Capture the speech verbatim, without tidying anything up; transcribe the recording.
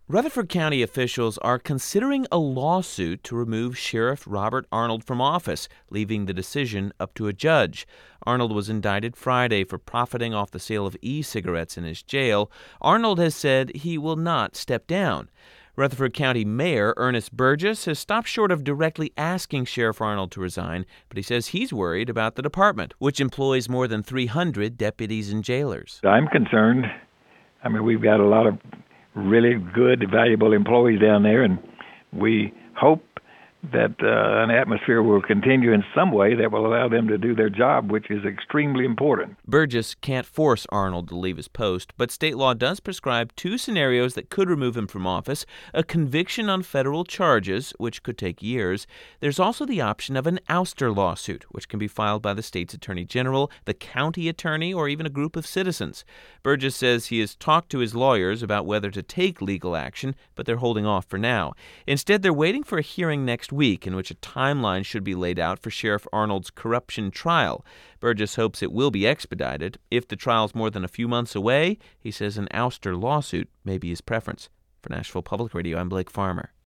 Rutherford County officials are considering a lawsuit to remove Sheriff Robert Arnold from office, leaving the decision up to a judge. Arnold was indicted Friday for profiting off the sale of e-cigarettes in his jail. Arnold has said he will not step down. Rutherford County Mayor Ernest Burgess has stopped short of directly asking Sheriff Arnold to resign, but he says he's worried about the department, which employs more than three hundred deputies and jailers. I'm concerned. I mean, we've got a lot of really good, valuable employees down there, and we hope that uh, an atmosphere will continue in some way that will allow them to do their job, which is extremely important. Burgess can't force Arnold to leave his post, but state law does prescribe two scenarios that could remove him from office: a conviction on federal charges, which could take years. There's also the option of an ouster lawsuit, which can be filed by the state's attorney general, the county attorney, or even a group of citizens. Burgess says he has talked to his lawyers about whether to take legal action, but they're holding off for now. Instead, they're waiting for a hearing next week in which a timeline should be laid out for Sheriff Arnold's corruption trial. Burgess hopes it will be expedited. If the trial's more than a few months away, he says an ouster lawsuit may be his preference. For Nashville Public Radio, I'm Blake Farmer.